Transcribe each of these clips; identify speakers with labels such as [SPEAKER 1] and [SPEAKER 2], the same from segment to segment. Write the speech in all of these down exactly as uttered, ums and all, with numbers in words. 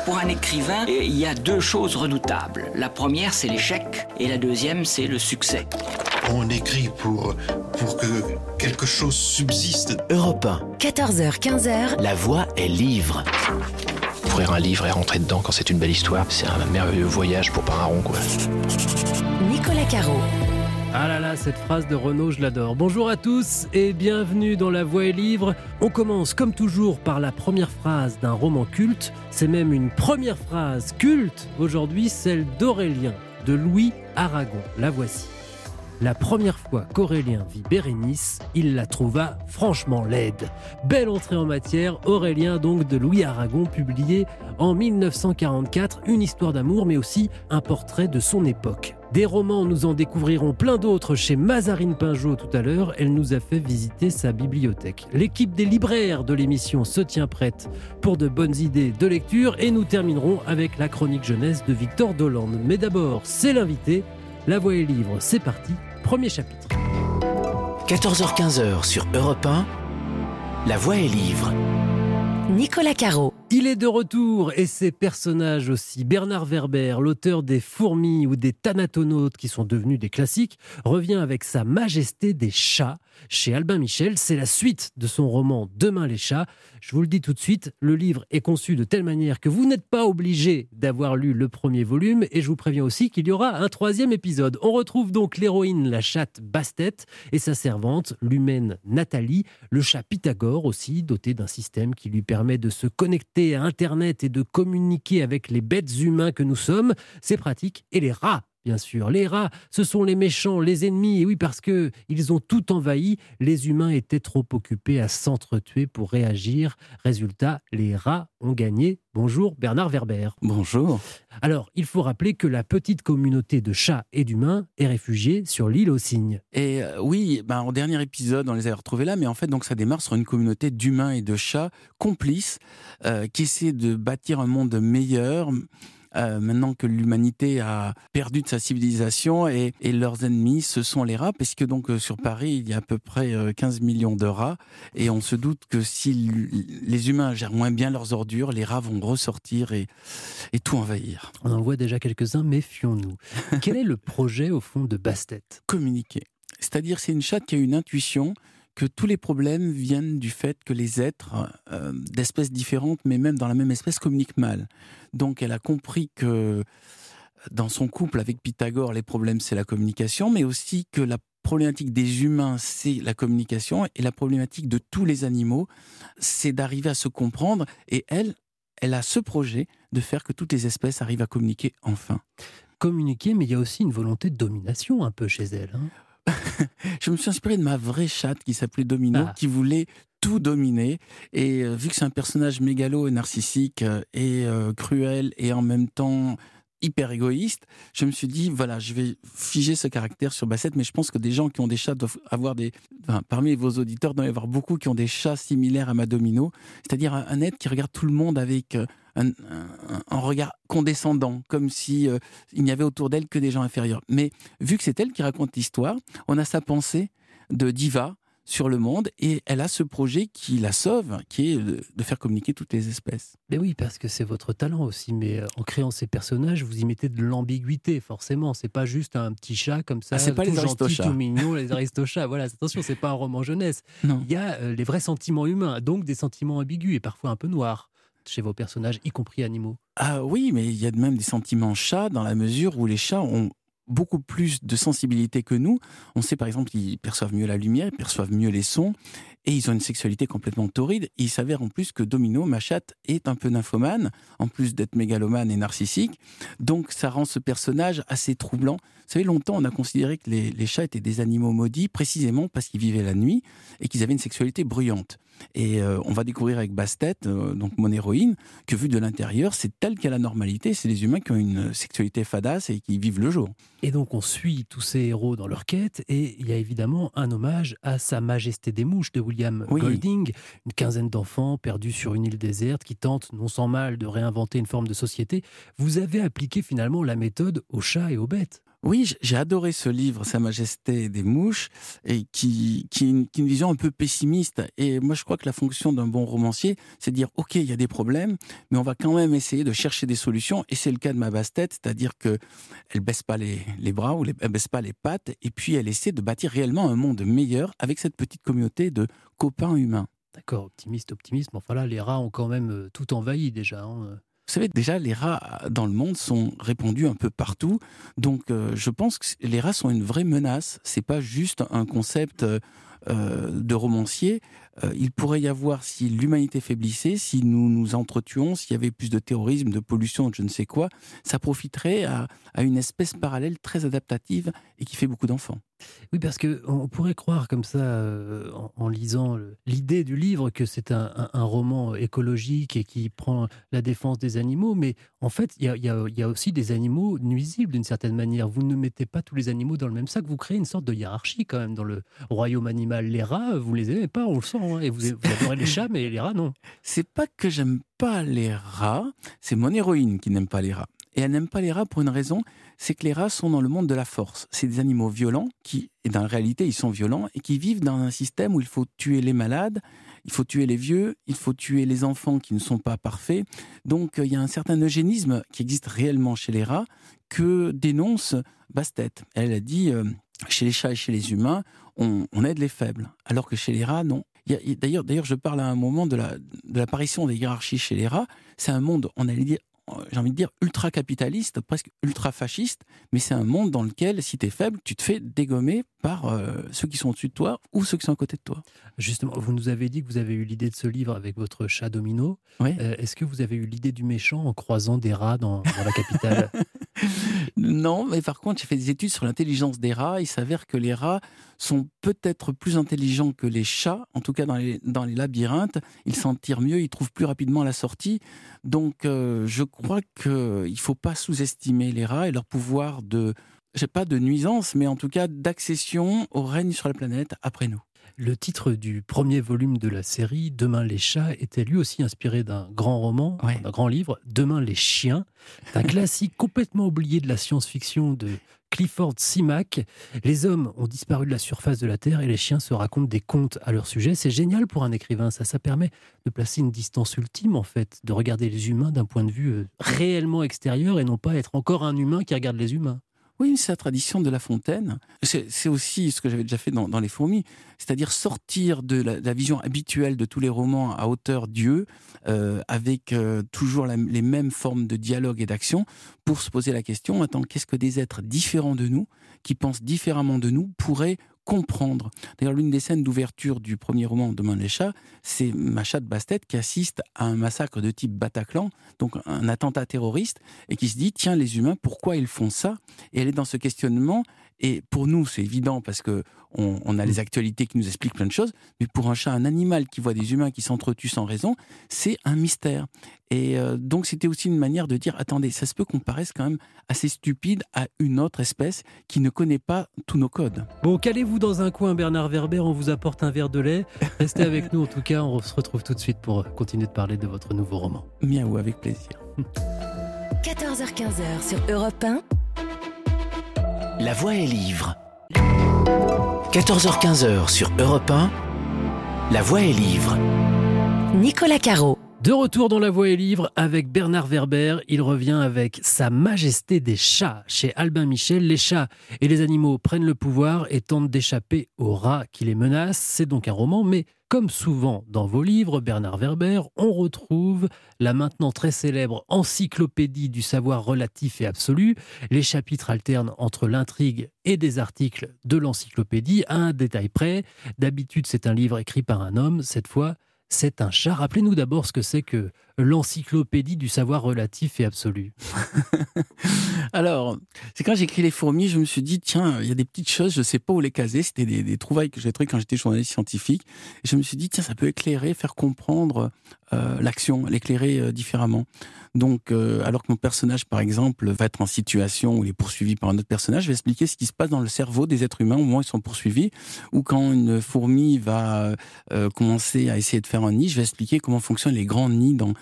[SPEAKER 1] Pour un écrivain, il y a deux choses redoutables. La première, c'est l'échec, et la deuxième, c'est le succès.
[SPEAKER 2] On écrit pour, pour que quelque chose subsiste.
[SPEAKER 3] Europe un.
[SPEAKER 4] quatorze heures quinze,
[SPEAKER 3] La voix est livre.
[SPEAKER 5] Ouvrir un livre et rentrer dedans quand c'est une belle histoire, c'est un merveilleux voyage pour pas un rond, quoi.
[SPEAKER 4] Nicolas Caro.
[SPEAKER 6] Ah là là, cette phrase de Renaud, je l'adore. Bonjour à tous et bienvenue dans La Voix est livre. On commence comme toujours par la première phrase d'un roman culte. C'est même une première phrase culte. Aujourd'hui, celle d'Aurélien, de Louis Aragon. La voici. La première fois qu'Aurélien vit Bérénice, il la trouva franchement laide. Belle entrée en matière, Aurélien donc de Louis Aragon, publié en dix-neuf cent quarante-quatre, une histoire d'amour mais aussi un portrait de son époque. Des romans, nous en découvrirons plein d'autres chez Mazarine Pinjot tout à l'heure. Elle nous a fait visiter sa bibliothèque. L'équipe des libraires de l'émission se tient prête pour de bonnes idées de lecture et nous terminerons avec la chronique jeunesse de Victor Dolande. Mais d'abord, c'est l'invité. La Voix est livre, c'est parti, premier chapitre.
[SPEAKER 3] quatorze heures quinze sur Europe un, La Voix est livre.
[SPEAKER 4] Nicolas Caro.
[SPEAKER 6] Il est de retour et ses personnages aussi. Bernard Werber, l'auteur des Fourmis ou des Thanatonautes qui sont devenus des classiques, revient avec Sa Majesté des Chats chez Albin Michel. C'est la suite de son roman Demain les chats. Je vous le dis tout de suite, le livre est conçu de telle manière que vous n'êtes pas obligé d'avoir lu le premier volume et je vous préviens aussi qu'il y aura un troisième épisode. On retrouve donc l'héroïne, la chatte Bastet et sa servante, l'humaine Nathalie, le chat Pythagore aussi, doté d'un système qui lui permet de se connecter à Internet et de communiquer avec les bêtes humains que nous sommes. C'est pratique. Et les rats, bien sûr. Les rats, ce sont les méchants, les ennemis. Et oui, parce qu'ils ont tout envahi. Les humains étaient trop occupés à s'entretuer pour réagir. Résultat, les rats ont gagné. Bonjour Bernard Werber.
[SPEAKER 7] Bonjour.
[SPEAKER 6] Alors, il faut rappeler que la petite communauté de chats et d'humains est réfugiée sur l'île aux Cygnes.
[SPEAKER 7] Et euh, oui, ben, en dernier épisode, on les a retrouvés là, mais en fait, donc, ça démarre sur une communauté d'humains et de chats complices euh, qui essaient de bâtir un monde meilleur. Euh, maintenant que l'humanité a perdu de sa civilisation et, et leurs ennemis, ce sont les rats, parce que donc euh, sur Paris, il y a à peu près euh, quinze millions de rats, et on se doute que si les humains gèrent moins bien leurs ordures, les rats vont ressortir et, et tout envahir.
[SPEAKER 6] On en voit déjà quelques-uns, méfions-nous. Quel est le projet, au fond, de Bastet ?
[SPEAKER 7] Communiquer. C'est-à-dire, c'est une chatte qui a une intuition que tous les problèmes viennent du fait que les êtres euh, d'espèces différentes, mais même dans la même espèce, communiquent mal. Donc elle a compris que dans son couple avec Pythagore, les problèmes c'est la communication, mais aussi que la problématique des humains c'est la communication, et la problématique de tous les animaux c'est d'arriver à se comprendre, et elle, elle a ce projet de faire que toutes les espèces arrivent à communiquer enfin.
[SPEAKER 6] Communiquer, mais il y a aussi une volonté de domination un peu chez elle, hein.
[SPEAKER 7] Je me suis inspiré de ma vraie chatte qui s'appelait Domino,
[SPEAKER 6] ah.
[SPEAKER 7] qui voulait tout dominer. Et euh, vu que c'est un personnage mégalo et narcissique euh, et euh, cruel et en même temps hyper égoïste, je me suis dit, voilà, je vais figer ce caractère sur Basset, mais je pense que des gens qui ont des chats doivent avoir des... Enfin, parmi vos auditeurs, il doit y avoir beaucoup qui ont des chats similaires à ma Domino, c'est-à-dire un, un être qui regarde tout le monde avec... Euh, Un, un, un regard condescendant, comme si euh, il n'y avait autour d'elle que des gens inférieurs. Mais vu que c'est elle qui raconte l'histoire, on a sa pensée de diva sur le monde, et elle a ce projet qui la sauve, qui est de, de faire communiquer toutes les espèces.
[SPEAKER 6] Mais oui, parce que c'est votre talent aussi, mais en créant ces personnages, vous y mettez de l'ambiguïté, forcément. C'est pas juste un petit chat comme ça,
[SPEAKER 7] ah, c'est pas
[SPEAKER 6] tout
[SPEAKER 7] les
[SPEAKER 6] gentil, tout mignon, les aristochats. Voilà, attention, c'est pas un roman jeunesse.
[SPEAKER 7] Non.
[SPEAKER 6] Il y a euh, les vrais sentiments humains, donc des sentiments ambigus et parfois un peu noirs chez vos personnages, y compris animaux.
[SPEAKER 7] Ah oui, mais il y a même des sentiments chats, dans la mesure où les chats ont beaucoup plus de sensibilité que nous. On sait par exemple qu'ils perçoivent mieux la lumière, ils perçoivent mieux les sons, et ils ont une sexualité complètement torride. Et il s'avère en plus que Domino, ma chatte, est un peu nymphomane, en plus d'être mégalomane et narcissique. Donc ça rend ce personnage assez troublant. Vous savez, longtemps on a considéré que les, les chats étaient des animaux maudits, précisément parce qu'ils vivaient la nuit et qu'ils avaient une sexualité bruyante. Et euh, on va découvrir avec Bastet, euh, donc mon héroïne, que vu de l'intérieur, c'est tel qu'est la normalité. C'est les humains qui ont une sexualité fadasse et qui vivent le jour.
[SPEAKER 6] Et donc on suit tous ces héros dans leur quête, et il y a évidemment un hommage à Sa Majesté des Mouches de William
[SPEAKER 7] oui.
[SPEAKER 6] Golding, une quinzaine d'enfants perdus sur une île déserte qui tentent, non sans mal, de réinventer une forme de société. Vous avez appliqué finalement la méthode aux chats et aux bêtes.
[SPEAKER 7] Oui, j'ai adoré ce livre, Sa Majesté des mouches, et qui, qui, qui est une vision un peu pessimiste. Et moi, je crois que la fonction d'un bon romancier, c'est de dire, OK, il y a des problèmes, mais on va quand même essayer de chercher des solutions. Et c'est le cas de ma Bastet, c'est-à-dire qu'elle ne baisse pas les, les bras, ou les, elle ne baisse pas les pattes, et puis elle essaie de bâtir réellement un monde meilleur avec cette petite communauté de copains humains.
[SPEAKER 6] D'accord, optimiste, optimisme. Enfin là, les rats ont quand même euh, tout envahi déjà. Hein.
[SPEAKER 7] Vous savez, déjà, les rats dans le monde sont répandus un peu partout. Donc, euh, je pense que les rats sont une vraie menace. C'est pas juste un concept euh, de romancier. Euh, il pourrait y avoir, si l'humanité faiblissait, si nous nous entretuons, s'il y avait plus de terrorisme, de pollution, de je ne sais quoi, ça profiterait à, à une espèce parallèle très adaptative et qui fait beaucoup d'enfants.
[SPEAKER 6] Oui, parce qu'on pourrait croire comme ça, euh, en, en lisant le, l'idée du livre, que c'est un, un, un roman écologique et qui prend la défense des animaux, mais en fait, il y a, y a, y a aussi des animaux nuisibles d'une certaine manière. Vous ne mettez pas tous les animaux dans le même sac, vous créez une sorte de hiérarchie quand même dans le royaume animal. Les rats, vous les aimez pas, on le sent, hein, et vous, vous adorez les chats, mais les rats, non.
[SPEAKER 7] C'est pas que j'aime pas les rats, c'est mon héroïne qui n'aime pas les rats. Et elle n'aime pas les rats pour une raison, c'est que les rats sont dans le monde de la force. C'est des animaux violents, qui, et dans la réalité, ils sont violents, et qui vivent dans un système où il faut tuer les malades, il faut tuer les vieux, il faut tuer les enfants qui ne sont pas parfaits. Donc, il y a un certain eugénisme qui existe réellement chez les rats, que dénonce Bastet. Elle a dit, euh, chez les chats et chez les humains, on, on aide les faibles, alors que chez les rats, non. Il y a, d'ailleurs, d'ailleurs, je parle à un moment de, la, de l'apparition des hiérarchies chez les rats. C'est un monde, on allait dire, j'ai envie de dire, ultra-capitaliste, presque ultra-fasciste, mais c'est un monde dans lequel, si tu es faible, tu te fais dégommer par euh, ceux qui sont au-dessus de toi ou ceux qui sont à côté de toi.
[SPEAKER 6] Justement, vous nous avez dit que vous avez eu l'idée de ce livre avec votre chat Domino.
[SPEAKER 7] Oui.
[SPEAKER 6] Euh, est-ce que vous avez eu l'idée du méchant en croisant des rats dans, dans la capitale?
[SPEAKER 7] Non, mais par contre, j'ai fait des études sur l'intelligence des rats. Il s'avère que les rats sont peut-être plus intelligents que les chats, en tout cas dans les, dans les labyrinthes. Ils s'en tirent mieux, ils trouvent plus rapidement la sortie. Donc, euh, je crois qu'il ne faut pas sous-estimer les rats et leur pouvoir de, je sais pas de nuisance, mais en tout cas d'accession au règne sur la planète après nous.
[SPEAKER 6] Le titre du premier volume de la série, Demain les chats, était lui aussi inspiré d'un grand roman,
[SPEAKER 7] Ouais.
[SPEAKER 6] d'un grand livre, Demain les chiens, un classique complètement oublié de la science-fiction de Clifford Simak. Les hommes ont disparu de la surface de la Terre et les chiens se racontent des contes à leur sujet. C'est génial pour un écrivain, ça, ça permet de placer une distance ultime, en fait, de regarder les humains d'un point de vue réellement extérieur et non pas être encore un humain qui regarde les humains.
[SPEAKER 7] Oui, c'est la tradition de La Fontaine. C'est, c'est aussi ce que j'avais déjà fait dans, dans Les Fourmis, c'est-à-dire sortir de la, de la vision habituelle de tous les romans à hauteur Dieu, euh, avec euh, toujours la, les mêmes formes de dialogue et d'action, pour se poser la question, attends, qu'est-ce que des êtres différents de nous, qui pensent différemment de nous, pourraient comprendre. D'ailleurs, l'une des scènes d'ouverture du premier roman Demain les chats, c'est ma chatte Bastet qui assiste à un massacre de type Bataclan, donc un attentat terroriste, et qui se dit, tiens, les humains, pourquoi ils font ça? Et elle est dans ce questionnement, et pour nous, c'est évident parce que on, on a les actualités qui nous expliquent plein de choses, mais pour un chat, un animal qui voit des humains qui s'entretuent sans raison, c'est un mystère. Et euh, donc, c'était aussi une manière de dire, attendez, ça se peut qu'on paraisse quand même assez stupide à une autre espèce qui ne connaît pas tous nos codes.
[SPEAKER 6] Bon, calez-vous dans un coin, Bernard Werber, on vous apporte un verre de lait. Restez avec nous, en tout cas, on se retrouve tout de suite pour continuer de parler de votre nouveau roman.
[SPEAKER 7] Miaou, avec plaisir.
[SPEAKER 4] quatorze heures quinze sur Europe un.
[SPEAKER 3] La voix est livre. quatorze heures quinze sur Europe un. La voix est livre.
[SPEAKER 4] Nicolas Caro.
[SPEAKER 6] De retour dans La Voix est livre avec Bernard Werber, il revient avec Sa Majesté des chats chez Albin Michel. Les chats et les animaux prennent le pouvoir et tentent d'échapper aux rats qui les menacent. C'est donc un roman, mais comme souvent dans vos livres, Bernard Werber, on retrouve la maintenant très célèbre encyclopédie du savoir relatif et absolu. Les chapitres alternent entre l'intrigue et des articles de l'encyclopédie à un détail près. D'habitude, c'est un livre écrit par un homme, cette fois, c'est un chat. Rappelez-nous d'abord ce que c'est que l'encyclopédie du savoir relatif et absolu.
[SPEAKER 7] Alors, c'est quand j'ai écrit Les Fourmis, je me suis dit, tiens, il y a des petites choses, je ne sais pas où les caser. C'était des, des trouvailles que j'ai trouvées quand j'étais journaliste scientifique. Et je me suis dit, tiens, ça peut éclairer, faire comprendre euh, l'action, l'éclairer euh, différemment. Donc, euh, alors que mon personnage, par exemple, va être en situation où il est poursuivi par un autre personnage, je vais expliquer ce qui se passe dans le cerveau des êtres humains au moment où ils sont poursuivis. Ou quand une fourmi va euh, commencer à essayer de faire un nid, je vais expliquer comment fonctionnent les grands nids dans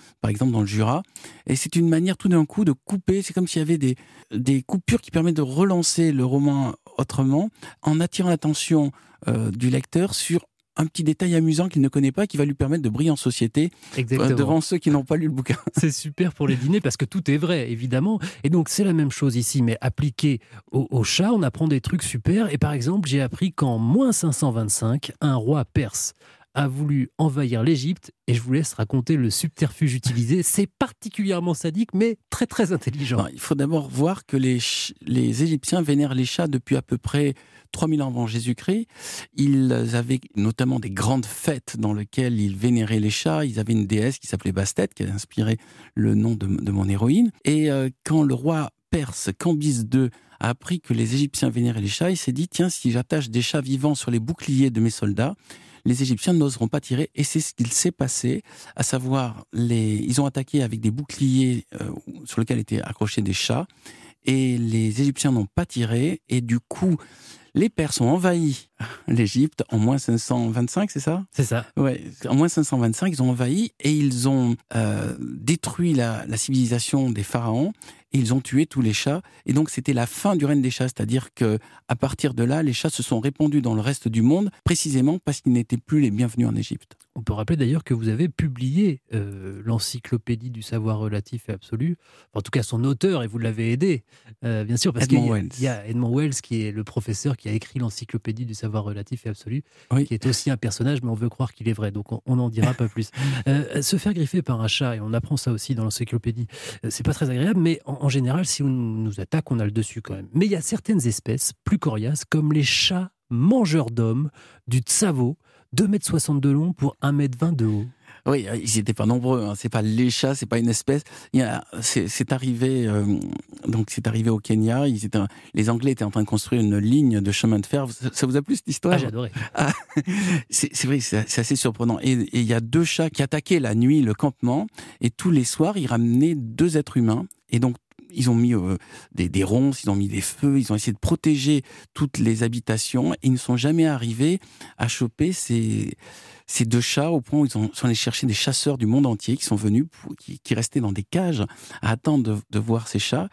[SPEAKER 7] par exemple dans le Jura. Et c'est une manière tout d'un coup de couper, c'est comme s'il y avait des, des coupures qui permettent de relancer le roman autrement, en attirant l'attention euh, du lecteur sur un petit détail amusant qu'il ne connaît pas, qui va lui permettre de briller en société
[SPEAKER 6] Exactement.
[SPEAKER 7] devant ceux qui n'ont pas lu le bouquin.
[SPEAKER 6] C'est super pour les dîners parce que tout est vrai, évidemment. Et donc, c'est la même chose ici, mais appliqué au, au chat, on apprend des trucs super. Et par exemple, j'ai appris qu'en moins cinq cent vingt-cinq, un roi perse a voulu envahir l'Égypte, et je vous laisse raconter le subterfuge utilisé. C'est particulièrement sadique, mais très très intelligent.
[SPEAKER 7] Non, il faut d'abord voir que les, ch- les Égyptiens vénèrent les chats depuis à peu près trois mille ans avant Jésus-Christ. Ils avaient notamment des grandes fêtes dans lesquelles ils vénéraient les chats. Ils avaient une déesse qui s'appelait Bastet, qui a inspiré le nom de, de mon héroïne. Et euh, quand le roi perse Cambyse deux a appris que les Égyptiens vénéraient les chats, il s'est dit, tiens, si j'attache des chats vivants sur les boucliers de mes soldats, les Égyptiens n'oseront pas tirer, et c'est ce qu'il s'est passé, à savoir, les... ils ont attaqué avec des boucliers euh, sur lesquels étaient accrochés des chats, et les Égyptiens n'ont pas tiré, et du coup, les Perses ont envahi l'Égypte en moins cinq cent vingt-cinq, c'est ça ?
[SPEAKER 6] C'est ça.
[SPEAKER 7] Ouais, en moins cinq cent vingt-cinq, ils ont envahi et ils ont euh, détruit la, la civilisation des pharaons, et ils ont tué tous les chats. Et donc, c'était la fin du règne des chats. C'est-à-dire que, à partir de là, les chats se sont répandus dans le reste du monde, précisément parce qu'ils n'étaient plus les bienvenus en Égypte.
[SPEAKER 6] On peut rappeler d'ailleurs que vous avez publié euh, l'encyclopédie du savoir relatif et absolu. En tout cas, son auteur, et vous l'avez aidé, euh, bien sûr, parce qu'il y a, il y a Edmond Wells, qui est le professeur qui a écrit l'encyclopédie du savoir relatif et absolu,
[SPEAKER 7] oui.
[SPEAKER 6] qui est aussi un personnage, mais on veut croire qu'il est vrai, donc on n'en dira pas plus. Euh, se faire griffer par un chat, et on apprend ça aussi dans l'encyclopédie, euh, c'est pas très agréable, mais en, en général, si on nous attaque, on a le dessus quand même. Mais il y a certaines espèces plus coriaces, comme les chats mangeurs d'hommes du tsavo, deux mètres soixante de long pour un mètre vingt de haut.
[SPEAKER 7] Oui, ils n'étaient pas nombreux. Hein. C'est pas les chats, c'est pas une espèce. Il y a, c'est, c'est arrivé. Euh, donc c'est arrivé au Kenya. Ils étaient, les Anglais étaient en train de construire une ligne de chemin de fer. Ça, ça vous a plu cette histoire ?
[SPEAKER 6] Ah, j'ai adoré.
[SPEAKER 7] Ah, c'est, c'est vrai, c'est, c'est assez surprenant. Et, et il y a deux chats qui attaquaient la nuit le campement. Et tous les soirs, ils ramenaient deux êtres humains. Et donc ils ont mis euh, des, des ronces, ils ont mis des feux, ils ont essayé de protéger toutes les habitations, et ils ne sont jamais arrivés à choper ces, ces deux chats, au point où ils ont, sont allés chercher des chasseurs du monde entier qui sont venus, pour, qui, qui restaient dans des cages à attendre de, de voir ces chats.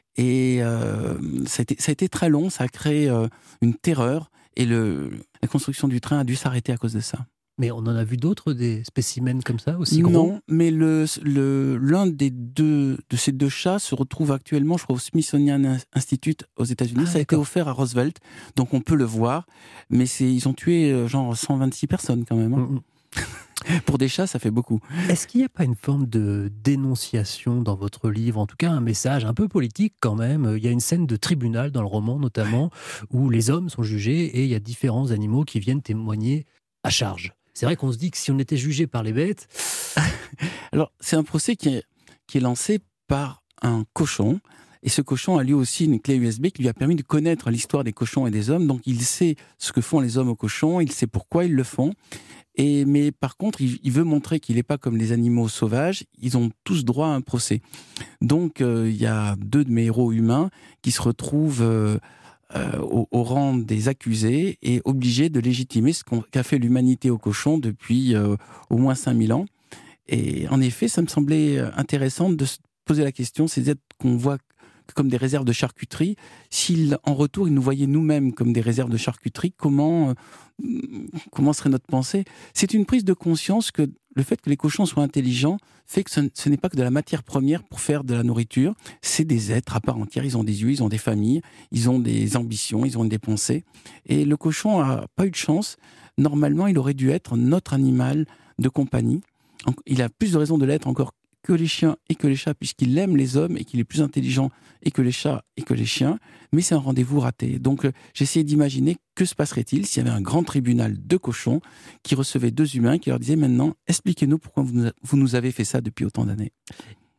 [SPEAKER 7] Et euh, ça, a été, ça a été très long, ça a créé euh, une terreur, et le, la construction du train a dû s'arrêter à cause de ça.
[SPEAKER 6] Mais on en a vu d'autres, des spécimens comme ça, aussi gros ?
[SPEAKER 7] Non, mais le, le, l'un des deux, de ces deux chats se retrouve actuellement, je crois, au Smithsonian Institute aux États-Unis. Ah, ça a été offert à Roosevelt, donc on peut le voir. Mais c'est, ils ont tué genre cent vingt-six personnes quand même. Hein. Mm-hmm. Pour des chats, ça fait beaucoup.
[SPEAKER 6] Est-ce qu'il n'y a pas une forme de dénonciation dans votre livre ? En tout cas, un message un peu politique quand même. Il y a une scène de tribunal dans le roman, notamment, où les hommes sont jugés et il y a différents animaux qui viennent témoigner à charge. C'est vrai qu'on se dit que si on était jugé par les bêtes...
[SPEAKER 7] Alors, c'est un procès qui est, qui est lancé par un cochon. Et ce cochon a lui aussi une clé U S B qui lui a permis de connaître l'histoire des cochons et des hommes. Donc, il sait ce que font les hommes aux cochons, il sait pourquoi ils le font. Et, mais par contre, il, il veut montrer qu'il n'est pas comme les animaux sauvages. Ils ont tous droit à un procès. Donc, euh, il y a deux de mes héros humains qui se retrouvent... Euh, Euh, au, au rang des accusés et obligés de légitimer ce qu'on, qu'a fait l'humanité aux cochons depuis euh, au moins cinq mille ans. Et en effet, ça me semblait intéressant de se poser la question, ces êtres qu'on voit comme des réserves de charcuterie, s'ils, en retour, ils nous voyaient nous-mêmes comme des réserves de charcuterie, comment, euh, comment serait notre pensée ? C'est une prise de conscience que le fait que les cochons soient intelligents fait que ce, ce n'est pas que de la matière première pour faire de la nourriture, c'est des êtres à part entière, ils ont des yeux, ils ont des familles, ils ont des ambitions, ils ont des pensées. Et le cochon n'a pas eu de chance. Normalement, il aurait dû être notre animal de compagnie. Il a plus de raisons de l'être encore que les chiens et que les chats, puisqu'il aime les hommes et qu'il est plus intelligent et que les chats et que les chiens, mais c'est un rendez-vous raté. Donc euh, j'essayais d'imaginer que se passerait-il s'il y avait un grand tribunal de cochons qui recevait deux humains, qui leur disait maintenant, expliquez-nous pourquoi vous nous, vous nous avez fait ça depuis autant d'années.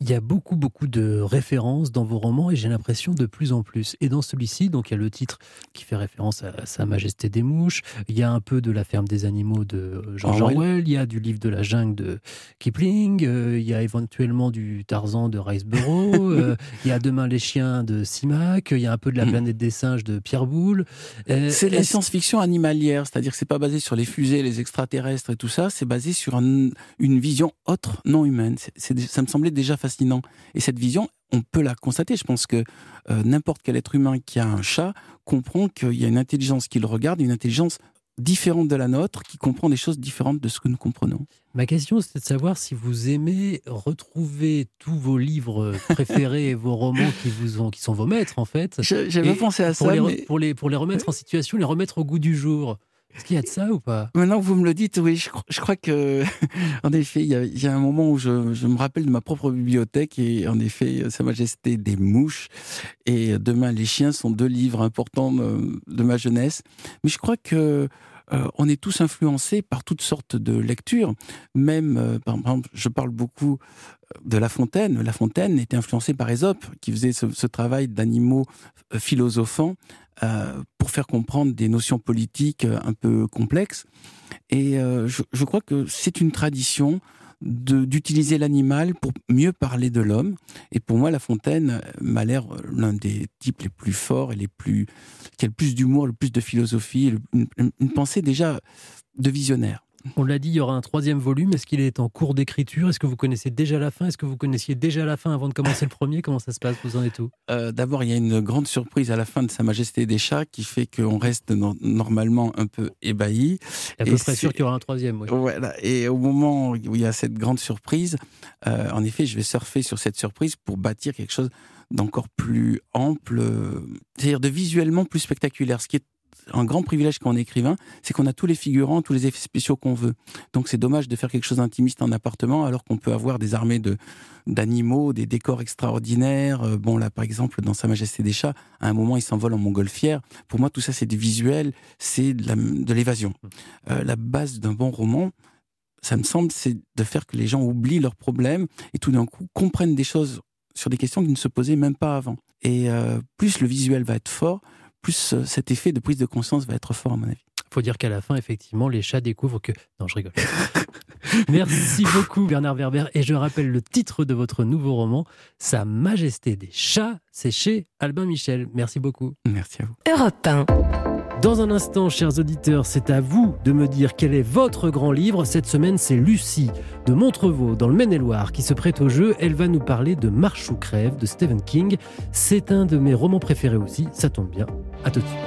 [SPEAKER 6] Il y a beaucoup, beaucoup de références dans vos romans et j'ai l'impression de plus en plus. Et dans celui-ci, donc il y a le titre qui fait référence à Sa Majesté des Mouches, il y a un peu de La Ferme des Animaux de George Orwell, Orwell. Il y a du Livre de la Jungle de Kipling, euh, il y a éventuellement du Tarzan de Riceborough, euh, il y a Demain les chiens de Simak, il y a un peu de La Planète des singes de Pierre Boulle. Euh,
[SPEAKER 7] c'est de la science-fiction animalière, c'est-à-dire que c'est pas basé sur les fusées, les extraterrestres et tout ça, c'est basé sur un, une vision autre, non humaine. C'est, c'est, ça me semblait déjà fascinant. Et cette vision, on peut la constater. Je pense que euh, n'importe quel être humain qui a un chat comprend qu'il y a une intelligence qui le regarde, une intelligence différente de la nôtre, qui comprend des choses différentes de ce que nous comprenons.
[SPEAKER 6] Ma question, c'est de savoir si vous aimez retrouver tous vos livres préférés et vos romans qui, vous ont, qui sont vos maîtres, en fait.
[SPEAKER 7] Je, j'avais pensé à
[SPEAKER 6] pour
[SPEAKER 7] ça.
[SPEAKER 6] Les,
[SPEAKER 7] mais...
[SPEAKER 6] pour, les, pour les remettre en situation, les remettre au goût du jour. Est-ce qu'il y a de ça ou pas ?
[SPEAKER 7] Maintenant que vous me le dites, oui, je, je crois que, en effet, il y, a, il y a un moment où je, je me rappelle de ma propre bibliothèque et en effet, Sa Majesté des Mouches et Demain les chiens sont deux livres importants de, de ma jeunesse. Mais je crois que euh, on est tous influencés par toutes sortes de lectures. Même, euh, par exemple, je parle beaucoup de La Fontaine. La Fontaine était influencée par Ésope, qui faisait ce, ce travail d'animaux euh, philosophants euh, pour faire comprendre des notions politiques euh, un peu complexes. Et euh, je, je crois que c'est une tradition de, d'utiliser l'animal pour mieux parler de l'homme. Et pour moi, La Fontaine m'a l'air l'un des types les plus forts et les plus, qui a le plus d'humour, le plus de philosophie, une, une pensée déjà de visionnaire.
[SPEAKER 6] On l'a dit, il y aura un troisième volume. Est-ce qu'il est en cours d'écriture ? Est-ce que vous connaissez déjà la fin ? Est-ce que vous connaissiez déjà la fin avant de commencer le premier ? Comment ça se passe ? Vous en êtes où ?
[SPEAKER 7] euh, D'abord, il y a une grande surprise à la fin de Sa Majesté des chats qui fait qu'on reste no- normalement un peu ébahi.
[SPEAKER 6] À peu près sûr qu'il y aura un troisième. Oui.
[SPEAKER 7] Voilà. Et au moment où il y a cette grande surprise, euh, en effet, je vais surfer sur cette surprise pour bâtir quelque chose d'encore plus ample, euh, c'est-à-dire de visuellement plus spectaculaire. Ce qui est un grand privilège quand on est écrivain, c'est qu'on a tous les figurants, tous les effets spéciaux qu'on veut. Donc c'est dommage de faire quelque chose d'intimiste en appartement alors qu'on peut avoir des armées de, d'animaux, des décors extraordinaires. Bon là par exemple dans Sa Majesté des chats, à un moment il s'envole en montgolfière. Pour moi tout ça c'est du visuel, c'est de, la, de l'évasion. Euh, la base d'un bon roman, ça me semble, c'est de faire que les gens oublient leurs problèmes et tout d'un coup comprennent des choses sur des questions qui ne se posaient même pas avant. Et euh, plus le visuel va être fort, plus euh, cet effet de prise de conscience va être fort, à mon avis.
[SPEAKER 6] Il faut dire qu'à la fin, effectivement, les chats découvrent que... Non, je rigole. Merci beaucoup, Bernard Werber. Et je rappelle le titre de votre nouveau roman, Sa Majesté des chats. C'est chez Albin Michel. Merci beaucoup.
[SPEAKER 7] Merci à vous.
[SPEAKER 4] Europe un.
[SPEAKER 6] Dans un instant, chers auditeurs, c'est à vous de me dire quel est votre grand livre. Cette semaine, c'est Lucie de Montrevaux, dans le Maine-et-Loire, qui se prête au jeu. Elle va nous parler de Marche ou crève de Stephen King. C'est un de mes romans préférés aussi. Ça tombe bien. À tout de suite.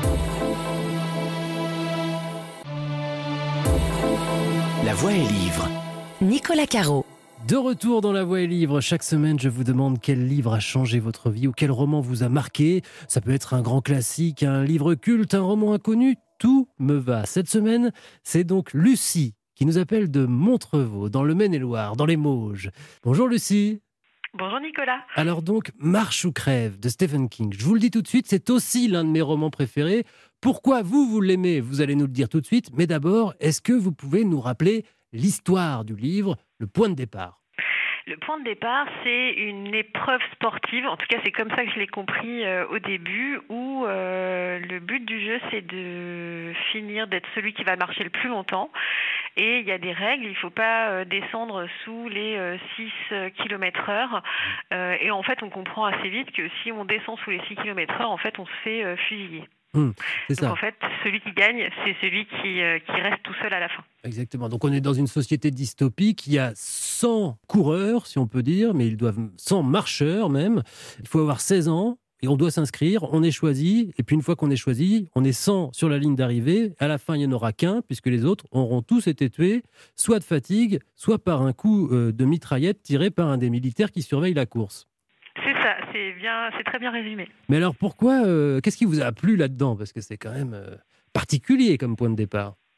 [SPEAKER 3] La Voix est livre.
[SPEAKER 4] Nicolas Caro.
[SPEAKER 6] De retour dans La Voix est livre, chaque semaine je vous demande quel livre a changé votre vie ou quel roman vous a marqué. Ça peut être un grand classique, un livre culte, un roman inconnu, tout me va. Cette semaine, c'est donc Lucie qui nous appelle de Montrevaux, dans le Maine-et-Loire, dans les Mauges. Bonjour Lucie.
[SPEAKER 8] Bonjour Nicolas.
[SPEAKER 6] Alors donc, Marche ou crève de Stephen King. Je vous le dis tout de suite, c'est aussi l'un de mes romans préférés. Pourquoi vous, vous l'aimez ? Vous allez nous le dire tout de suite. Mais d'abord, est-ce que vous pouvez nous rappeler l'histoire du livre, le point de départ ?
[SPEAKER 8] Le point de départ, c'est une épreuve sportive, en tout cas c'est comme ça que je l'ai compris euh, au début, où euh, le but du jeu c'est de finir d'être celui qui va marcher le plus longtemps. Et il y a des règles, il ne faut pas euh, descendre sous les euh, six kilomètres heure. Euh, et en fait on comprend assez vite que si on descend sous les six kilomètres heure, en fait on se fait euh, fusiller.
[SPEAKER 6] Mmh, c'est
[SPEAKER 8] Donc
[SPEAKER 6] ça.
[SPEAKER 8] en fait, celui qui gagne, c'est celui qui, euh, qui reste tout seul à la fin.
[SPEAKER 6] Exactement. Donc on est dans une société dystopique. Il y a cent coureurs, si on peut dire, mais ils doivent cent marcheurs même. Il faut avoir seize ans et on doit s'inscrire. On est choisi. Et puis une fois qu'on est choisi, on est cent sur la ligne d'arrivée. À la fin, il n'y en aura qu'un, puisque les autres auront tous été tués, soit de fatigue, soit par un coup euh, de mitraillette tiré par un des militaires qui surveille la course.
[SPEAKER 8] C'est ça, c'est bien, c'est très bien résumé.
[SPEAKER 6] Mais alors pourquoi, euh, qu'est-ce qui vous a plu là-dedans ? Parce que c'est quand même euh, particulier comme point de départ.
[SPEAKER 8] En fait, ce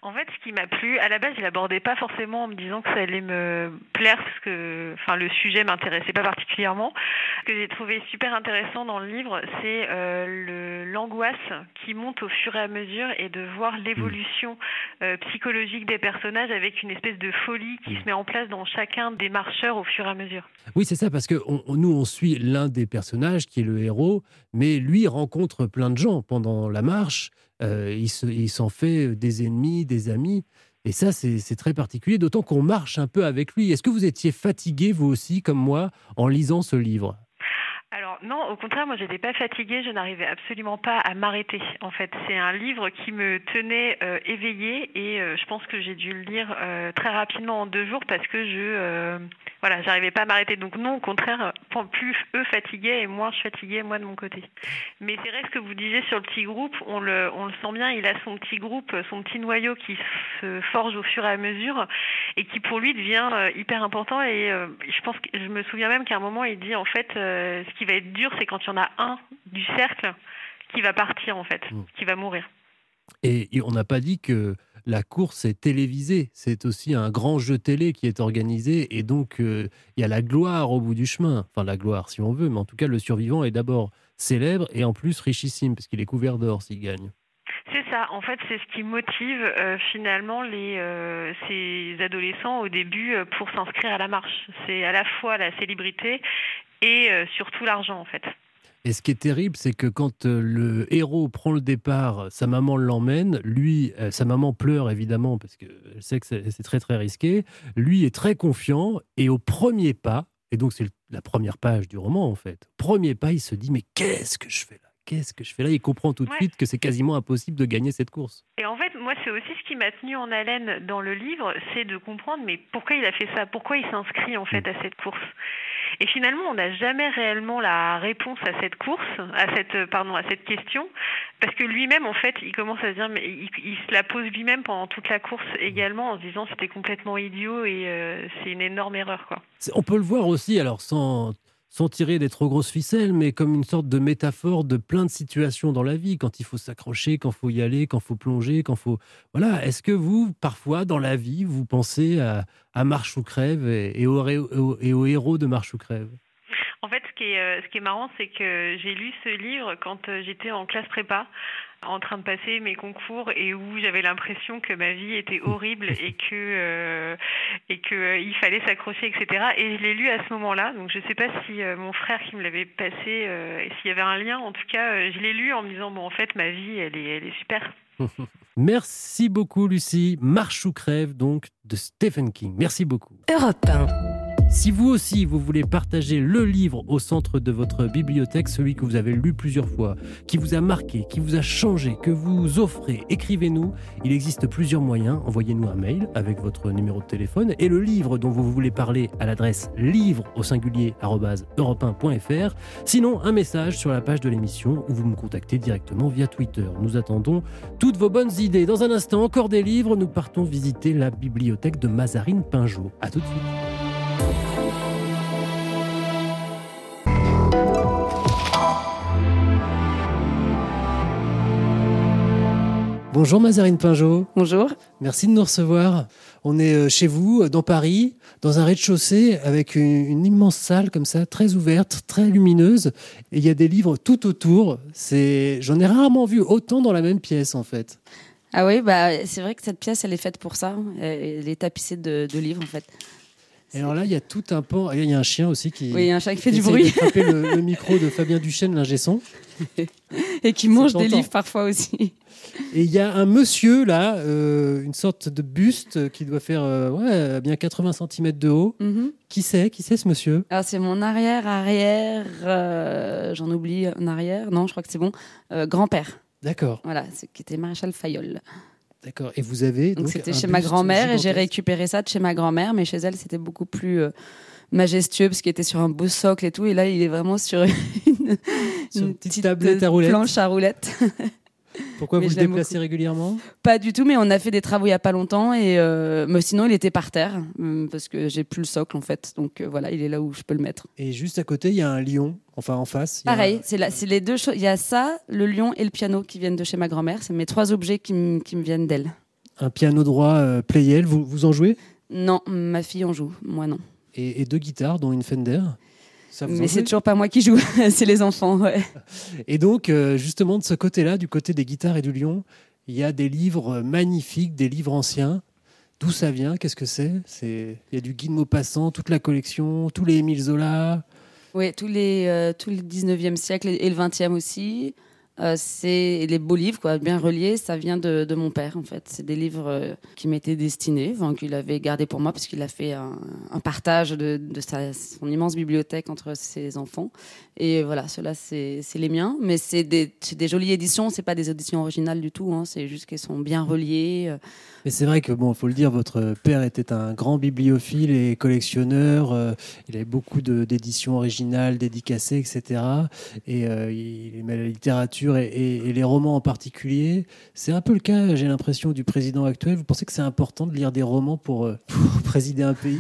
[SPEAKER 8] qui m'a plu. À la base, je l'abordais pas forcément en me disant que ça allait me plaire parce que, enfin, le sujet m'intéressait pas particulièrement. Ce que j'ai trouvé super intéressant dans le livre, c'est euh, le, l'angoisse qui monte au fur et à mesure et de voir l'évolution euh, psychologique des personnages avec une espèce de folie qui se met en place dans chacun des marcheurs au fur et à mesure.
[SPEAKER 6] Oui, c'est ça, parce que on, on- nous, on suit l'un des personnages qui est le héros, mais lui rencontre plein de gens pendant la marche. Euh, il, se- il s'en fait des ennemis, des amis. Et ça, c'est, c'est très particulier, d'autant qu'on marche un peu avec lui. Est-ce que vous étiez fatigué, vous aussi, comme moi, en lisant ce livre ?
[SPEAKER 8] Alors non, au contraire, moi j'étais pas fatiguée, je n'arrivais absolument pas à m'arrêter. En fait, c'est un livre qui me tenait euh, éveillée et euh, je pense que j'ai dû le lire euh, très rapidement en deux jours parce que je, euh, voilà, j'arrivais pas à m'arrêter. Donc non, au contraire, plus eux fatiguaient et moins je fatiguais moi de mon côté. Mais c'est vrai ce que vous disiez sur le petit groupe, on le, on le sent bien, il a son petit groupe, son petit noyau qui se forge au fur et à mesure et qui pour lui devient euh, hyper important et euh, je pense que je me souviens même qu'à un moment il dit en fait euh, ce qui va être dur c'est quand il y en a un du cercle qui va partir en fait, mmh. qui va mourir.
[SPEAKER 6] Et on n'a pas dit que la course est télévisée, c'est aussi un grand jeu télé qui est organisé et donc il euh, y a la gloire au bout du chemin, enfin la gloire si on veut, mais en tout cas le survivant est d'abord célèbre et en plus richissime parce qu'il est couvert d'or s'il gagne.
[SPEAKER 8] C'est ça, en fait, c'est ce qui motive euh, finalement les, euh, ces adolescents au début euh, pour s'inscrire à la marche. C'est à la fois la célébrité et euh, surtout l'argent, en fait.
[SPEAKER 6] Et ce qui est terrible, c'est que quand euh, le héros prend le départ, sa maman l'emmène, lui, euh, sa maman pleure évidemment parce qu'elle sait que c'est, c'est très très risqué, lui est très confiant et au premier pas, et donc c'est la première page du roman en fait, premier pas, il se dit mais qu'est-ce que je fais là ? Qu'est-ce que je fais là ? Il comprend tout de ouais. suite que c'est quasiment impossible de gagner cette course.
[SPEAKER 8] Et en fait, moi, c'est aussi ce qui m'a tenu en haleine dans le livre, c'est de comprendre mais pourquoi il a fait ça ? Pourquoi il s'inscrit en fait à cette course ? Et finalement, on n'a jamais réellement la réponse à cette course, à cette, pardon, à cette question, parce que lui-même, en fait, il commence à se dire, mais il, il se la pose lui-même pendant toute la course également, en se disant c'était complètement idiot et euh, c'est une énorme erreur, quoi.
[SPEAKER 6] On peut le voir aussi, alors sans sans tirer des trop grosses ficelles, mais comme une sorte de métaphore de plein de situations dans la vie, quand il faut s'accrocher, quand il faut y aller, quand il faut plonger, quand il faut... Voilà, est-ce que vous, parfois, dans la vie, vous pensez à, à Marche ou Crève et, et, au, et au héros de Marche ou Crève ?
[SPEAKER 8] En fait, ce qui est, euh, ce qui est marrant, c'est que j'ai lu ce livre quand euh, j'étais en classe prépa, en train de passer mes concours et où j'avais l'impression que ma vie était horrible et que euh, et que euh, il fallait s'accrocher, et cetera. Et je l'ai lu à ce moment-là. Donc je ne sais pas si euh, mon frère qui me l'avait passé, euh, et s'il y avait un lien. En tout cas, euh, je l'ai lu en me disant bon, en fait, ma vie, elle est, elle est super.
[SPEAKER 6] Merci beaucoup, Lucie. Marche ou Crève, donc, de Stephen King. Merci beaucoup.
[SPEAKER 4] Europe un.
[SPEAKER 6] Si vous aussi, vous voulez partager le livre au centre de votre bibliothèque, celui que vous avez lu plusieurs fois, qui vous a marqué, qui vous a changé, que vous offrez, écrivez-nous. Il existe plusieurs moyens. Envoyez-nous un mail avec votre numéro de téléphone et le livre dont vous voulez parler à l'adresse livre au singulier arobase europe un point f r. Sinon, un message sur la page de l'émission ou vous me contactez directement via Twitter. Nous attendons toutes vos bonnes idées. Dans un instant, encore des livres. Nous partons visiter la bibliothèque de Mazarine Pinjot. À tout de suite. Bonjour Mazarine Pinjot.
[SPEAKER 9] Bonjour.
[SPEAKER 6] Merci de nous recevoir. On est chez vous, dans Paris, dans un rez-de-chaussée avec une, une immense salle comme ça, très ouverte, très lumineuse. Et il y a des livres tout autour. C'est... J'en ai rarement vu autant dans la même pièce en fait.
[SPEAKER 9] Ah oui, bah, c'est vrai que cette pièce, elle est faite pour ça. Elle est tapissée de, de livres en fait.
[SPEAKER 6] Et alors là, il y a tout un pan. Il y a un chien aussi qui.
[SPEAKER 9] Oui, il y a un chien qui fait du bruit.
[SPEAKER 6] Qui frapper le, le micro de Fabien Duchesne, l'ingé son.
[SPEAKER 9] Et qui mange des livres parfois aussi.
[SPEAKER 6] Et il y a un monsieur là, euh, une sorte de buste qui doit faire euh, ouais, bien quatre-vingts centimètres de haut. Mm-hmm. Qui c'est Qui c'est ce monsieur ?
[SPEAKER 9] Alors c'est mon arrière-arrière, euh, j'en oublie un arrière, non, je crois que c'est bon, euh, grand-père.
[SPEAKER 6] D'accord.
[SPEAKER 9] Voilà, qui était maréchal Fayolle.
[SPEAKER 6] D'accord. Et vous avez donc,
[SPEAKER 9] donc c'était chez ma grand-mère gigantesque. Et j'ai récupéré ça de chez ma grand-mère, mais chez elle c'était beaucoup plus euh, majestueux parce qu'il était sur un beau socle et tout, et là il est vraiment sur une,
[SPEAKER 6] sur une petite tablette à roulettes.
[SPEAKER 9] Planche à roulettes.
[SPEAKER 6] Pourquoi mais vous le déplacez beaucoup. Régulièrement ?
[SPEAKER 9] Pas du tout, mais on a fait des travaux il y a pas longtemps et euh, mais sinon il était par terre euh, parce que j'ai plus le socle en fait, donc euh, voilà, il est là où je peux le mettre.
[SPEAKER 6] Et juste à côté il y a un lion, enfin en face.
[SPEAKER 9] Pareil,
[SPEAKER 6] un...
[SPEAKER 9] c'est là, c'est les deux choses. Il y a ça, le lion et le piano qui viennent de chez ma grand-mère. C'est mes trois objets qui, m- qui me viennent d'elle.
[SPEAKER 6] Un piano droit euh, Pleyel, vous, vous en jouez ?
[SPEAKER 9] Non, ma fille en joue, moi non.
[SPEAKER 6] Et, et deux guitares, dont une Fender. Ça vous
[SPEAKER 9] Mais c'est toujours pas moi qui joue, c'est les enfants, ouais.
[SPEAKER 6] Et donc, euh, justement, de ce côté-là, du côté des guitares et du lion, il y a des livres magnifiques, des livres anciens. D'où ça vient ? Qu'est-ce que c'est ? C'est... Il y a du Guy de Maupassant, toute la collection, tous les Émile Zola.
[SPEAKER 9] Oui, tous les, euh, tout le dix-neuvième siècle et le vingtième aussi. Euh, c'est les beaux livres, quoi, bien reliés. Ça vient de, de mon père, en fait. C'est des livres euh, qui m'étaient destinés, enfin, qu'il avait gardés pour moi, parce qu'il a fait un, un partage de, de sa, son immense bibliothèque entre ses enfants. Et voilà, ceux-là, c'est, c'est les miens. Mais c'est des, c'est des jolies éditions. C'est pas des éditions originales du tout. Hein. C'est juste qu'elles sont bien reliées.
[SPEAKER 6] Mais c'est vrai que, bon, il faut le dire, votre père était un grand bibliophile et collectionneur. Euh, il avait beaucoup de, d'éditions originales, dédicacées, et cetera. Et euh, il aimait la littérature et, et, et les romans en particulier. C'est un peu le cas, j'ai l'impression, du président actuel. Vous pensez que c'est important de lire des romans pour, euh, pour présider un pays ?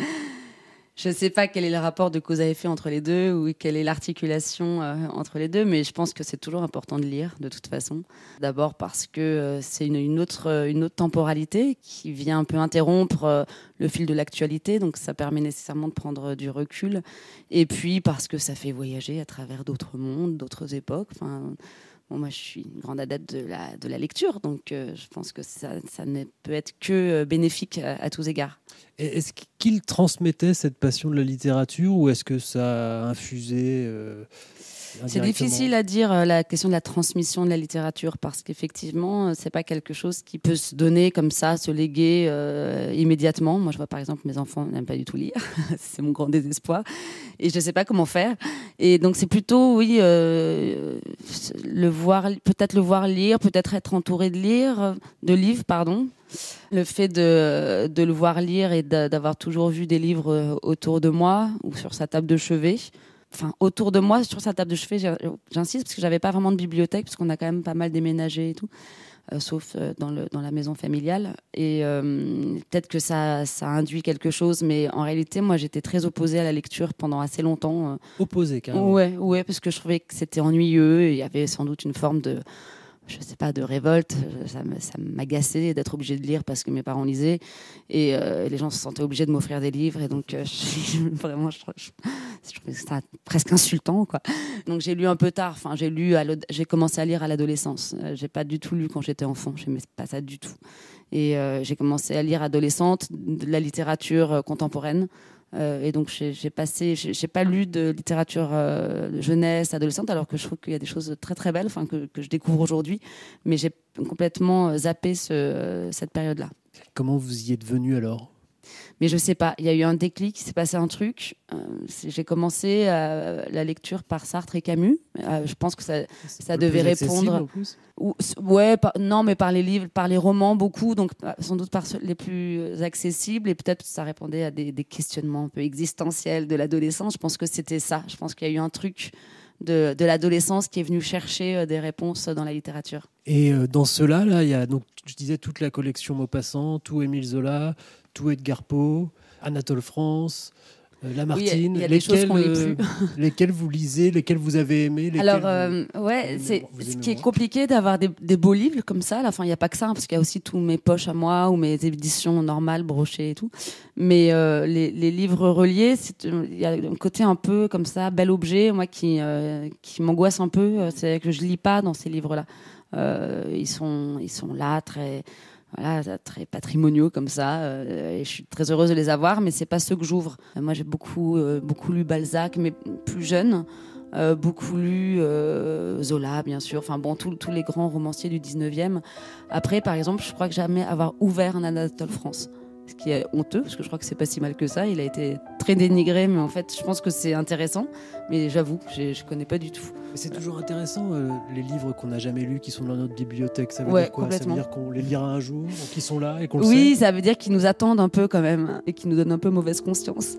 [SPEAKER 9] Je ne sais pas quel est le rapport de cause à effet entre les deux ou quelle est l'articulation euh, entre les deux, mais je pense que c'est toujours important de lire, de toute façon. D'abord parce que euh, c'est une, une, autre, une autre temporalité qui vient un peu interrompre euh, le fil de l'actualité, donc ça permet nécessairement de prendre du recul. Et puis parce que ça fait voyager à travers d'autres mondes, d'autres époques. Enfin, bon, moi, je suis une grande adepte de la, de la lecture, donc euh, je pense que ça, ça ne peut être que bénéfique à, à tous égards.
[SPEAKER 6] Et est-ce qu'il transmettait cette passion de la littérature ou est-ce que ça a infusé euh,
[SPEAKER 9] C'est difficile à dire, euh, la question de la transmission de la littérature, parce qu'effectivement, c'est pas quelque chose qui peut se donner comme ça, se léguer euh, immédiatement. Moi, je vois par exemple mes enfants n'aiment pas du tout lire, c'est mon grand désespoir, et je sais pas comment faire. Et donc c'est plutôt, oui, euh, le voir, peut-être le voir lire, peut-être être entouré de lire, de livres, pardon. Le fait de, de le voir lire et d'avoir toujours vu des livres autour de moi ou sur sa table de chevet. Enfin, autour de moi, sur sa table de chevet, j'insiste, parce que j'avais pas vraiment de bibliothèque, parce qu'on a quand même pas mal déménagé et tout, euh, sauf euh, dans, le, dans la maison familiale. Et euh, peut-être que ça, ça induit quelque chose, mais en réalité, moi, j'étais très opposée à la lecture pendant assez longtemps. Euh.
[SPEAKER 6] Opposée, carrément.
[SPEAKER 9] Ouais, ouais, parce que je trouvais que c'était ennuyeux, et il y avait sans doute une forme de... je sais pas, de révolte. Ça, ça m'agaçait d'être obligée de lire parce que mes parents lisaient et euh, les gens se sentaient obligés de m'offrir des livres et donc euh, je, vraiment je, je, je trouvais ça presque insultant, quoi. Donc j'ai lu un peu tard, enfin j'ai lu à j'ai commencé à lire à l'adolescence. J'ai pas du tout lu quand j'étais enfant, j'aimais pas ça du tout. Et euh, j'ai commencé à lire adolescente de la littérature contemporaine. Euh, et donc j'ai, j'ai passé, j'ai, j'ai pas lu de littérature euh, de jeunesse, adolescente, alors que je trouve qu'il y a des choses très très belles, enfin que, que je découvre aujourd'hui, mais j'ai complètement zappé ce, cette période-là.
[SPEAKER 6] Comment vous y êtes venu alors ?
[SPEAKER 9] Mais je sais pas, il y a eu un déclic, il s'est passé un truc. Euh, j'ai commencé euh, la lecture par Sartre et Camus. Euh, je pense que ça, ça devait répondre.
[SPEAKER 6] En plus.
[SPEAKER 9] Ou, ouais, par, non, mais par les livres, par les romans beaucoup, donc sans doute par les plus accessibles, et peut-être ça répondait à des, des questionnements un peu existentiels de l'adolescence. Je pense que c'était ça. Je pense qu'il y a eu un truc de, de l'adolescence qui est venu chercher des réponses dans la littérature.
[SPEAKER 6] Et euh, dans ceux-là, là, il y a donc, je disais, toute la collection Maupassant, tout Émile Zola, tout Edgar Poe, Anatole France, euh, Lamartine.
[SPEAKER 9] Oui, il y a, il y a des choses qu'on lit plus.
[SPEAKER 6] Euh, lesquels vous lisez, lesquels vous avez aimés, lesquels
[SPEAKER 9] Alors, euh, vous, ouais, vous c'est vous ce qui est compliqué d'avoir des, des beaux livres comme ça. Enfin, il n'y a pas que ça, hein, parce qu'il y a aussi tous mes poches à moi ou mes éditions normales, brochées et tout. Mais euh, les, les livres reliés, il y a un côté un peu comme ça, bel objet, moi, qui, euh, qui m'angoisse un peu. C'est que je ne lis pas dans ces livres-là. Euh, ils sont, ils sont là, très... Voilà, très patrimoniaux comme ça, euh, et je suis très heureuse de les avoir, mais c'est pas ceux que j'ouvre. Euh, moi, j'ai beaucoup, euh, beaucoup lu Balzac, mais plus jeune, euh, beaucoup lu euh, Zola, bien sûr. Enfin bon, tous les grands romanciers du dix-neuvième. Après, par exemple, je crois que jamais avoir ouvert un Anatole France, ce qui est honteux, parce que je crois que c'est pas si mal que ça. Il a été très dénigré, mais en fait, je pense que c'est intéressant. Mais j'avoue, je, je connais pas du tout.
[SPEAKER 6] Mais c'est toujours intéressant, euh, les livres qu'on n'a jamais lus, qui sont dans notre bibliothèque. Ça veut
[SPEAKER 9] ouais,
[SPEAKER 6] dire quoi ? Ça veut dire qu'on les lira un jour, qu'ils sont là et qu'on le
[SPEAKER 9] oui,
[SPEAKER 6] sait ?
[SPEAKER 9] Oui, ça veut dire qu'ils nous attendent un peu quand même, et qu'ils nous donnent un peu mauvaise conscience.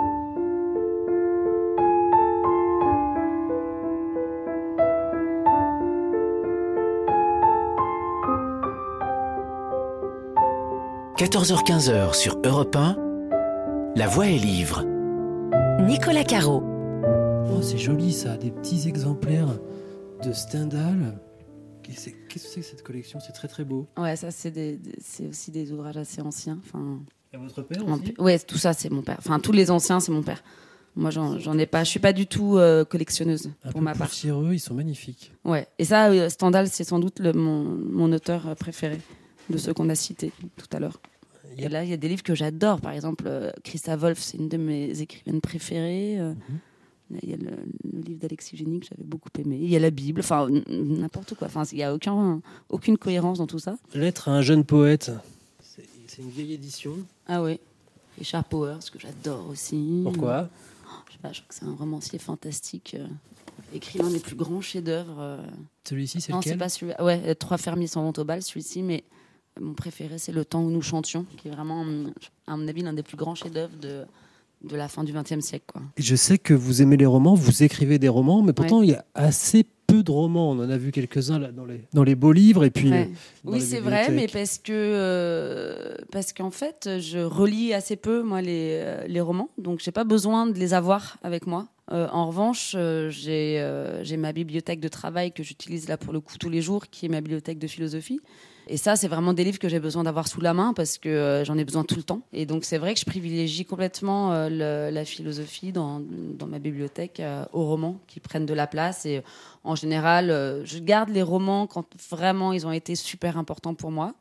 [SPEAKER 3] quatorze heures quinze sur Europe un, La Voix est livre.
[SPEAKER 4] Nicolas Caro.
[SPEAKER 6] Oh, c'est joli ça, des petits exemplaires de Stendhal. Qu'est-ce que c'est que cette collection? C'est très très beau.
[SPEAKER 9] Ouais, ça c'est, des, des, c'est aussi des ouvrages assez anciens. Enfin,
[SPEAKER 6] et votre père aussi?
[SPEAKER 9] Ouais, tout ça c'est mon père. Enfin, tous les anciens c'est mon père. Moi, j'en, j'en ai pas. Je suis pas du tout euh, collectionneuse
[SPEAKER 6] un
[SPEAKER 9] pour
[SPEAKER 6] peu
[SPEAKER 9] ma part.
[SPEAKER 6] poussiéreux, ils sont magnifiques.
[SPEAKER 9] Ouais. Et ça, euh, Stendhal, c'est sans doute le, mon, mon auteur préféré de ceux qu'on a cités tout à l'heure. Et là, il y a des livres que j'adore. Par exemple, euh, Christa Wolf, c'est une de mes écrivaines préférées. Euh, mm-hmm. Il y a le, le livre d'Alexis Génie que j'avais beaucoup aimé. Il y a la Bible. Enfin, n- n'importe quoi. Enfin, il y a aucun, aucune cohérence dans tout ça.
[SPEAKER 6] Lettre à un jeune poète. C'est, c'est une vieille édition.
[SPEAKER 9] Ah oui. Richard Powers, que j'adore aussi.
[SPEAKER 6] Pourquoi?
[SPEAKER 9] Je sais pas, je trouve que c'est un romancier fantastique, euh, écrit l'un des plus grands chefs-d'œuvre. Euh...
[SPEAKER 6] Celui-ci, c'est
[SPEAKER 9] non,
[SPEAKER 6] lequel?
[SPEAKER 9] C'est pas celui. Ouais, Trois fermiers s'en vont au bal, celui-ci, mais mon préféré, c'est Le temps où nous chantions, qui est vraiment, à mon avis, l'un des plus grands chefs-d'œuvre de, de la fin du vingtième siècle, quoi.
[SPEAKER 6] Et je sais que vous aimez les romans, vous écrivez des romans, mais pourtant,
[SPEAKER 9] ouais.
[SPEAKER 6] il y a assez peu de romans. On en a vu quelques-uns là, dans, les, dans les beaux livres. Et puis,
[SPEAKER 9] ouais.
[SPEAKER 6] euh,
[SPEAKER 9] oui, c'est vrai, mais parce que euh, parce qu'en fait, je relis assez peu, moi, les, euh, les romans, donc j'ai pas besoin de les avoir avec moi. Euh, en revanche, euh, j'ai, euh, j'ai ma bibliothèque de travail que j'utilise là pour le coup tous les jours, qui est ma bibliothèque de philosophie. Et ça, c'est vraiment des livres que j'ai besoin d'avoir sous la main parce que euh, j'en ai besoin tout le temps. Et donc, c'est vrai que je privilégie complètement euh, le, la philosophie dans, dans ma bibliothèque euh, aux romans qui prennent de la place. Et en général, euh, je garde les romans quand vraiment ils ont été super importants pour moi.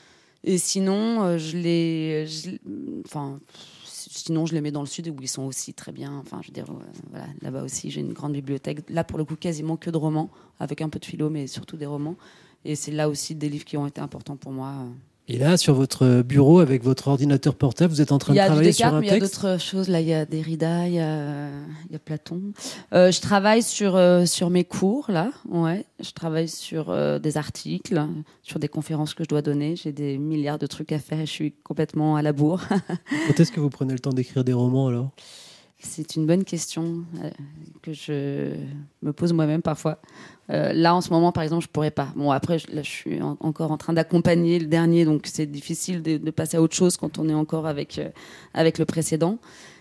[SPEAKER 9] Et sinon, euh, je les... Je, enfin... Sinon, je les mets dans le sud où ils sont aussi très bien. Enfin, je veux dire, euh, voilà, là-bas aussi, j'ai une grande bibliothèque. Là, pour le coup, quasiment que de romans, avec un peu de philo, mais surtout des romans. Et c'est là aussi des livres qui ont été importants pour moi.
[SPEAKER 6] Et là, sur votre bureau, avec votre ordinateur portable, vous êtes en train de travailler sur un texte?
[SPEAKER 9] Il y a d'autres choses. Là, il y a Derrida, il y a, il y a Platon. Euh, je travaille sur, euh, sur mes cours, là. Ouais. Je travaille sur euh, des articles, sur des conférences que je dois donner. J'ai des milliards de trucs à faire et je suis complètement à la bourre.
[SPEAKER 6] Quand est-ce que vous prenez le temps d'écrire des romans, alors?
[SPEAKER 9] C'est une bonne question euh, que je me pose moi-même parfois. Euh, là, en ce moment, par exemple, je pourrais pas. Bon, après, je, là, je suis en, encore en train d'accompagner le dernier, donc c'est difficile de, de passer à autre chose quand on est encore avec, euh, avec le précédent.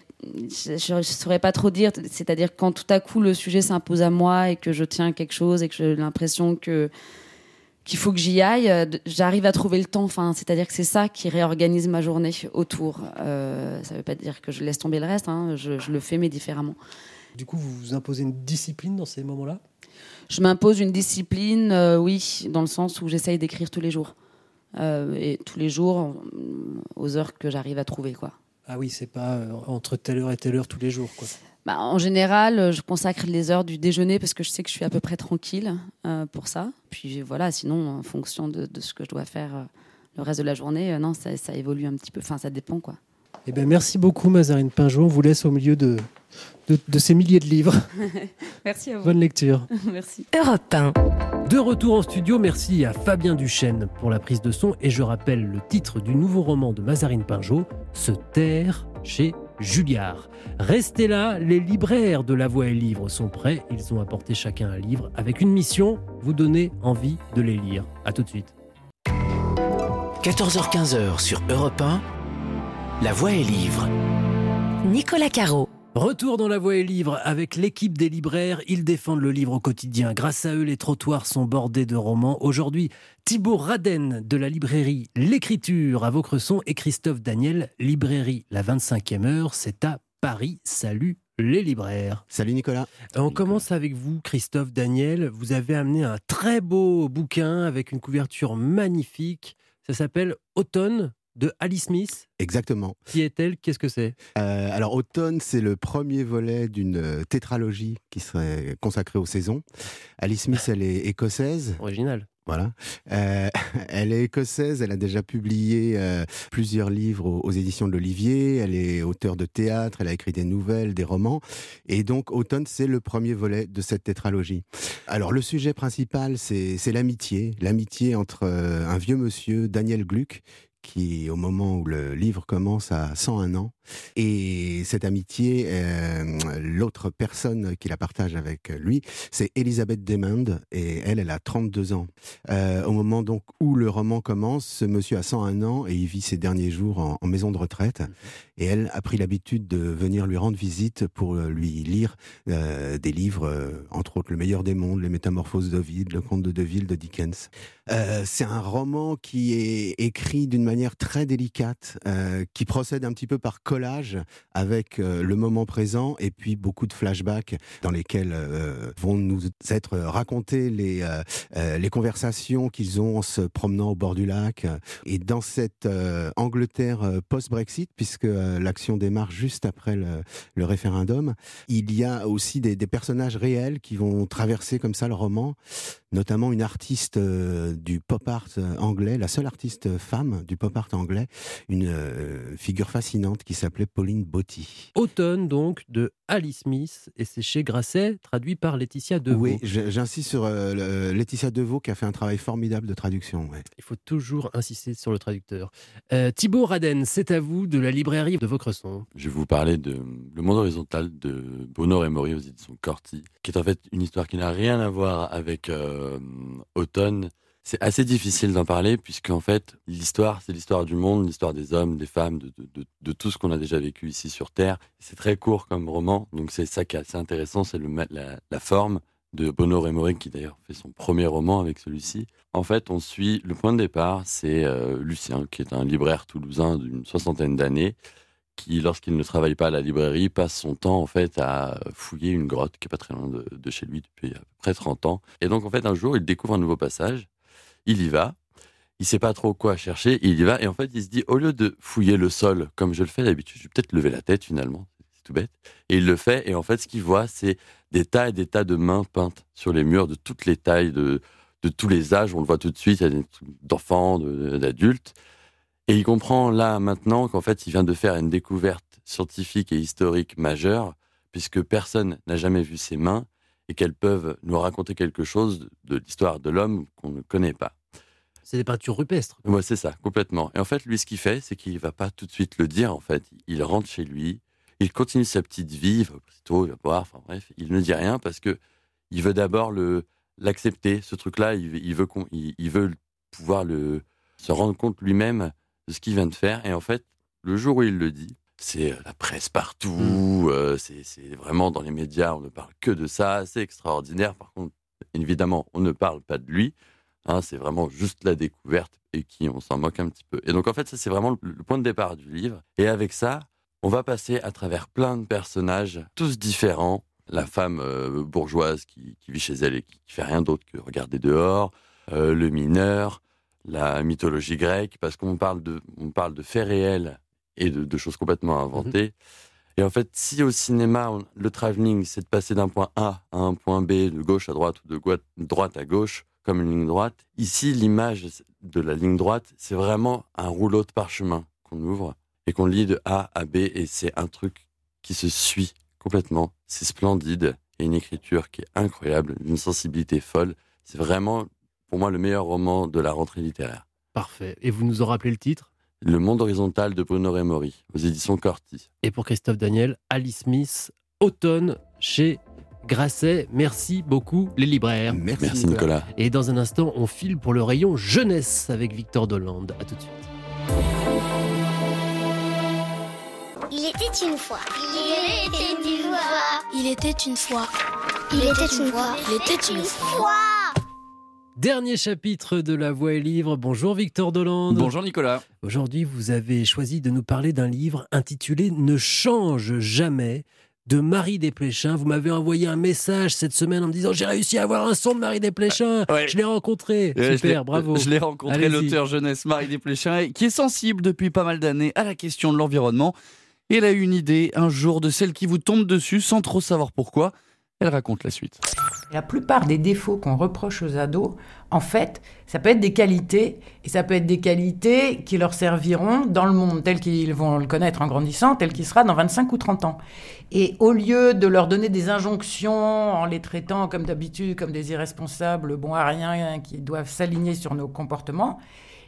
[SPEAKER 9] Je ne saurais pas trop dire. C'est-à-dire quand tout à coup, le sujet s'impose à moi et que je tiens quelque chose et que j'ai l'impression que qu'il faut que j'y aille, j'arrive à trouver le temps. Enfin, c'est-à-dire que c'est ça qui réorganise ma journée autour. Euh, ça ne veut pas dire que je laisse tomber le reste, hein. je, je le fais, mais différemment.
[SPEAKER 6] Du coup, vous vous imposez une discipline dans ces moments-là?
[SPEAKER 9] Je m'impose une discipline, euh, oui, dans le sens où j'essaye d'écrire tous les jours. Euh, et tous les jours, aux heures que j'arrive à trouver, quoi.
[SPEAKER 6] Ah oui, c'est pas euh, entre telle heure et telle heure tous les jours, quoi.
[SPEAKER 9] Bah, en général, je consacre les heures du déjeuner parce que je sais que je suis à peu près tranquille euh, pour ça. Puis voilà, sinon, en fonction de, de ce que je dois faire euh, le reste de la journée, euh, non, ça, ça évolue un petit peu. Enfin, ça dépend, quoi.
[SPEAKER 6] Eh ben, merci beaucoup, Mazarine Pinjot. On vous laisse au milieu de, de, de ces milliers de livres.
[SPEAKER 9] Merci à vous.
[SPEAKER 6] Bonne lecture.
[SPEAKER 9] Merci.
[SPEAKER 4] Europe un.
[SPEAKER 6] De retour en studio, merci à Fabien Duchesne pour la prise de son. Et je rappelle le titre du nouveau roman de Mazarine Pinjot, Se taire chez Julliard. Restez là, les libraires de La Voix et Livre sont prêts. Ils ont apporté chacun un livre avec une mission, vous donner envie de les lire. À tout de suite.
[SPEAKER 3] quatorze heures quinze sur Europe un, La Voix et Livre.
[SPEAKER 4] Nicolas Caro.
[SPEAKER 6] Retour dans La Voix et Livre avec l'équipe des libraires. Ils défendent le livre au quotidien. Grâce à eux, les trottoirs sont bordés de romans. Aujourd'hui, Thibaut Raden de la librairie L'Écriture à Vaucresson et Christophe Daniel, librairie La vingt-cinquième heure. C'est à Paris. Salut les libraires.
[SPEAKER 10] Salut Nicolas.
[SPEAKER 6] On commence avec vous, Christophe Daniel. Vous avez amené un très beau bouquin avec une couverture magnifique. Ça s'appelle Automne de Alice Smith.
[SPEAKER 10] Exactement.
[SPEAKER 6] Qui est-elle? Qu'est-ce que c'est?
[SPEAKER 10] euh, Alors Automne, c'est le premier volet d'une tétralogie qui serait consacrée aux saisons. Alice Smith, elle est écossaise.
[SPEAKER 6] Original.
[SPEAKER 10] Voilà. Euh, elle est écossaise, elle a déjà publié euh, plusieurs livres aux, aux éditions de l'Olivier, elle est auteure de théâtre, elle a écrit des nouvelles, des romans, et donc Automne, c'est le premier volet de cette tétralogie. Alors le sujet principal, c'est, c'est l'amitié, l'amitié entre euh, un vieux monsieur, Daniel Gluck, qui, au moment où le livre commence, a cent un ans. Et cette amitié, euh, l'autre personne qui la partage avec lui, c'est Elisabeth Desmondes, et elle, elle a trente-deux ans. Euh, au moment donc où le roman commence, ce monsieur a cent un ans et il vit ses derniers jours en, en maison de retraite. Et elle a pris l'habitude de venir lui rendre visite pour lui lire euh, des livres, euh, entre autres Le meilleur des mondes, Les Métamorphoses d'Ovide, Le Comte de Deville de Dickens. Euh, c'est un roman qui est écrit d'une manière très délicate, euh, qui procède un petit peu par collage avec euh, le moment présent et puis beaucoup de flashbacks dans lesquels euh, vont nous être racontées les, euh, euh, les conversations qu'ils ont en se promenant au bord du lac. Et dans cette euh, Angleterre euh, post-Brexit, puisque euh, l'action démarre juste après le, le référendum, il y a aussi des, des personnages réels qui vont traverser comme ça le roman, notamment une artiste euh, du pop art anglais, la seule artiste femme du pop art anglais, une euh, figure fascinante qui s'appelait Pauline Botti.
[SPEAKER 6] Automne donc de Alice Smith, et c'est chez Grasset, traduit par Laetitia Deveau.
[SPEAKER 10] Oui, j'insiste sur euh, le, Laetitia Deveau qui a fait un travail formidable de traduction. Ouais.
[SPEAKER 6] Il faut toujours insister sur le traducteur. Euh, Thibaut Raden, c'est à vous, de la librairie de Vaucresson.
[SPEAKER 11] Je vais vous parler de Le Monde horizontal de Bruno Rémory aux éditions Corti, qui est en fait une histoire qui n'a rien à voir avec euh, Automne. C'est assez difficile d'en parler puisque en fait l'histoire, c'est l'histoire du monde, l'histoire des hommes, des femmes, de, de, de, de tout ce qu'on a déjà vécu ici sur Terre. C'est très court comme roman, donc c'est ça qui est assez intéressant, c'est le, la, la forme de Bruno Rémory qui d'ailleurs fait son premier roman avec celui-ci. En fait, on suit, le point de départ, c'est euh, Lucien qui est un libraire toulousain d'une soixantaine d'années qui, lorsqu'il ne travaille pas à la librairie, passe son temps en fait à fouiller une grotte qui est pas très loin de, de chez lui depuis à peu près trente ans. Et donc en fait un jour, il découvre un nouveau passage. Il y va, il sait pas trop quoi chercher, il y va, et en fait, il se dit, au lieu de fouiller le sol, comme je le fais d'habitude, je vais peut-être lever la tête, finalement, c'est tout bête, et il le fait, et en fait, ce qu'il voit, c'est des tas et des tas de mains peintes sur les murs, de toutes les tailles, de, de tous les âges, on le voit tout de suite, il y a des trucs d'enfants, de, d'adultes, et il comprend, là, maintenant, qu'en fait, il vient de faire une découverte scientifique et historique majeure, puisque personne n'a jamais vu ces mains, et qu'elles peuvent nous raconter quelque chose de, de l'histoire de l'homme qu'on ne connaît pas.
[SPEAKER 6] C'est des peintures rupestres.
[SPEAKER 11] Ouais, c'est ça, complètement. Et en fait, lui, ce qu'il fait, c'est qu'il ne va pas tout de suite le dire, en fait. Il rentre chez lui, il continue sa petite vie, il va plutôt, il va boire, enfin bref, il ne dit rien parce que il veut d'abord le, l'accepter, ce truc-là, il, il, veut il, il veut pouvoir le, se rendre compte lui-même de ce qu'il vient de faire. Et en fait, le jour où il le dit, c'est la presse partout, mmh. euh, c'est, c'est vraiment dans les médias, on ne parle que de ça, c'est extraordinaire. Par contre, évidemment, on ne parle pas de lui. Hein, c'est vraiment juste la découverte et qui on s'en moque un petit peu. Et donc en fait, ça c'est vraiment le, le point de départ du livre. Et avec ça, on va passer à travers plein de personnages, tous différents. La femme euh, bourgeoise qui, qui vit chez elle et qui, qui fait rien d'autre que regarder dehors, euh, le mineur, la mythologie grecque, parce qu'on parle de, on parle de faits réels et de, de choses complètement inventées. Mmh. Et en fait, si au cinéma, on, le travelling, c'est de passer d'un point A à un point B, de gauche à droite ou de goi- droite à gauche, comme une ligne droite. Ici, l'image de la ligne droite, c'est vraiment un rouleau de parchemin qu'on ouvre et qu'on lit de A à B, et c'est un truc qui se suit complètement. C'est splendide, et une écriture qui est incroyable, une sensibilité folle. C'est vraiment, pour moi, le meilleur roman de la rentrée littéraire.
[SPEAKER 6] Parfait. Et vous nous en rappelez le titre ?
[SPEAKER 11] Le Monde horizontal de Bruno Rémory, aux éditions Corti.
[SPEAKER 6] Et pour Christophe Daniel, Alice Smith, Automne, chez Grasset. Merci beaucoup les libraires.
[SPEAKER 11] Merci, Merci Nicolas. Nicolas.
[SPEAKER 6] Et dans un instant, on file pour le rayon jeunesse avec Victor Dolande. À tout de suite.
[SPEAKER 12] Il était une fois. Il était une fois. Il était une fois. Il était une fois. Il était une fois.
[SPEAKER 6] Dernier chapitre de La Voix est livre. Bonjour Victor Dolande.
[SPEAKER 13] Bonjour Nicolas.
[SPEAKER 6] Aujourd'hui, vous avez choisi de nous parler d'un livre intitulé « Ne change jamais » de Marie Desplechin. Vous m'avez envoyé un message cette semaine en me disant « J'ai réussi à avoir un son de Marie Desplechin.
[SPEAKER 13] Ouais.
[SPEAKER 6] Je l'ai rencontré. »
[SPEAKER 13] Ouais,
[SPEAKER 6] Super,
[SPEAKER 13] je
[SPEAKER 6] bravo.
[SPEAKER 13] Je l'ai rencontré, Allez-y. L'auteur jeunesse Marie Desplechin, qui est sensible depuis pas mal d'années à la question de l'environnement. Et elle a eu une idée un jour de celle qui vous tombe dessus sans trop savoir pourquoi. Elle raconte la suite.
[SPEAKER 14] La plupart des défauts qu'on reproche aux ados, en fait, ça peut être des qualités, et ça peut être des qualités qui leur serviront dans le monde tel qu'ils vont le connaître en grandissant, tel qu'il sera dans vingt-cinq ou trente ans. Et au lieu de leur donner des injonctions en les traitant comme d'habitude, comme des irresponsables, bons à rien, qui doivent s'aligner sur nos comportements,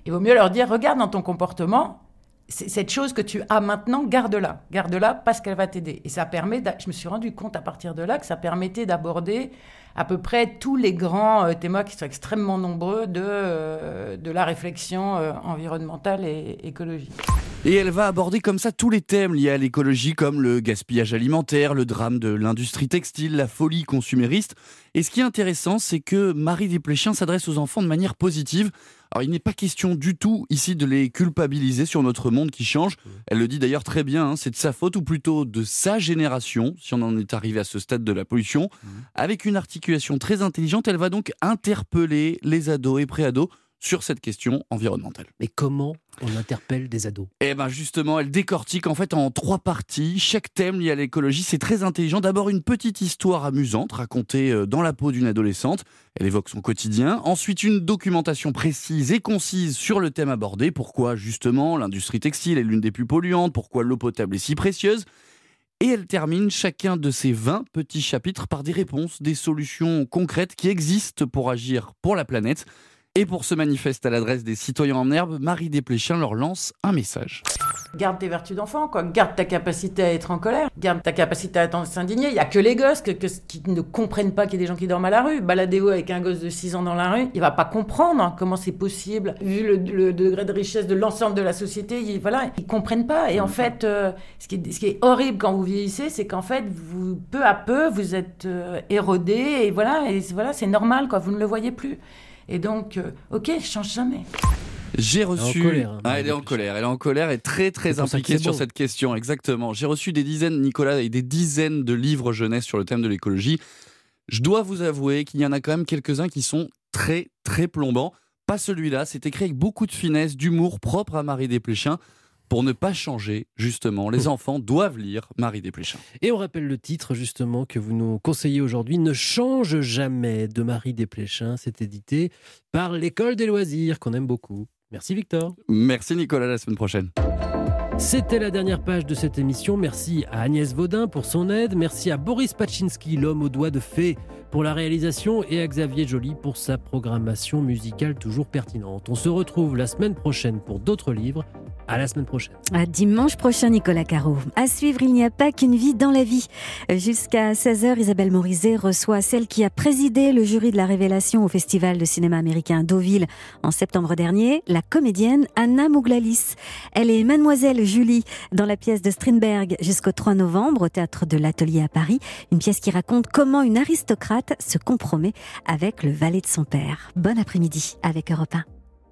[SPEAKER 14] Il vaut mieux leur dire, regarde dans ton comportement, c'est cette chose que tu as maintenant, garde-la. Garde-la parce qu'elle va t'aider. Et ça permet, je me suis rendu compte à partir de là que ça permettait d'aborder à peu près tous les grands euh, thèmes qui sont extrêmement nombreux de, euh, de la réflexion euh, environnementale et écologique.
[SPEAKER 13] Et elle va aborder comme ça tous les thèmes liés à l'écologie, comme le gaspillage alimentaire, le drame de l'industrie textile, la folie consumériste. Et ce qui est intéressant, c'est que Marie Desplechin s'adresse aux enfants de manière positive. Alors, il n'est pas question du tout ici de les culpabiliser sur notre monde qui change. Elle le dit d'ailleurs très bien, hein, c'est de sa faute ou plutôt de sa génération, si on en est arrivé à ce stade de la pollution. Mmh. Avec une articulation très intelligente, elle va donc interpeller les ados et pré-ados sur cette question environnementale.
[SPEAKER 6] Mais comment on interpelle des ados ?
[SPEAKER 13] Eh bien justement, elle décortique en fait en trois parties. Chaque thème lié à l'écologie, c'est très intelligent. D'abord, une petite histoire amusante racontée dans la peau d'une adolescente. Elle évoque son quotidien. Ensuite, une documentation précise et concise sur le thème abordé. Pourquoi justement l'industrie textile est l'une des plus polluantes ? Pourquoi l'eau potable est si précieuse ? Et elle termine chacun de ces vingt petits chapitres par des réponses, des solutions concrètes qui existent pour agir pour la planète. Et pour ce manifeste à l'adresse des citoyens en herbe, Marie Desplechin leur lance un message.
[SPEAKER 14] Garde tes vertus d'enfant, quoi. Garde ta capacité à être en colère. Garde ta capacité à s'indigner. Il n'y a que les gosses que, que, qui ne comprennent pas qu'il y a des gens qui dorment à la rue. Baladez-vous avec un gosse de six ans dans la rue, il ne va pas comprendre hein, comment c'est possible. Vu le, le degré de richesse de l'ensemble de la société, il, voilà, ils ne comprennent pas. Et en fait, euh, ce, qui est, ce qui est horrible quand vous vieillissez, c'est qu'en fait, vous, peu à peu, vous êtes euh, érodé. Et voilà, et voilà, c'est normal, quoi. Vous ne le voyez plus. Et donc, euh, ok, je change jamais.
[SPEAKER 13] J'ai reçu.
[SPEAKER 6] Elle est en colère. Hein,
[SPEAKER 13] ah, elle est en colère. Elle est en colère et très très impliquée sur bon. cette question. Exactement. J'ai reçu des dizaines, Nicolas, et des dizaines de livres jeunesse sur le thème de l'écologie. Je dois vous avouer qu'il y en a quand même quelques-uns qui sont très très plombants. Pas celui-là. C'est écrit avec beaucoup de finesse, d'humour propre à Marie Desplechin. Pour ne pas changer, justement, les enfants doivent lire Marie Desplechin.
[SPEAKER 6] Et on rappelle le titre, justement, que vous nous conseillez aujourd'hui, Ne change jamais, de Marie Desplechin. C'est édité par l'École des loisirs, qu'on aime beaucoup. Merci Victor.
[SPEAKER 13] Merci Nicolas, à la semaine prochaine.
[SPEAKER 6] C'était la dernière page de cette émission. Merci à Agnès Vaudin pour son aide. Merci à Boris Pachinski, l'homme aux doigts de fée, pour la réalisation, et à Xavier Joly pour sa programmation musicale toujours pertinente. On se retrouve la semaine prochaine pour d'autres livres. À la semaine prochaine.
[SPEAKER 15] À dimanche prochain, Nicolas Caro. À suivre, il n'y a pas qu'une vie dans la vie. Jusqu'à seize heures, Isabelle Morizet reçoit celle qui a présidé le jury de la Révélation au Festival de cinéma américain Deauville en septembre dernier, la comédienne Anna Mouglalis. Elle est Mademoiselle Julie dans la pièce de Strindberg jusqu'au trois novembre au Théâtre de l'Atelier à Paris. Une pièce qui raconte comment une aristocrate se compromet avec le valet de son père. Bon après-midi avec Europe un.